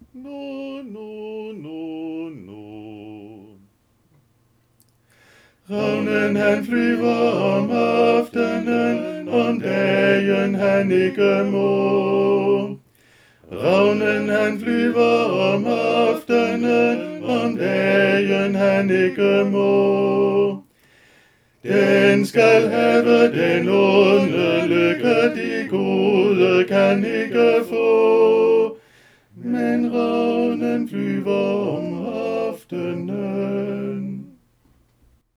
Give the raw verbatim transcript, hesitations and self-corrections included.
no, no, no, no. Ravnen han flyver om aftenen, om dagen han ikke må. Ravnen han flyver om aftenen, om dagen han ikke må. Den skal have den onde lykke, de gode kan ikke få. Men ravnen flyver om aftenen.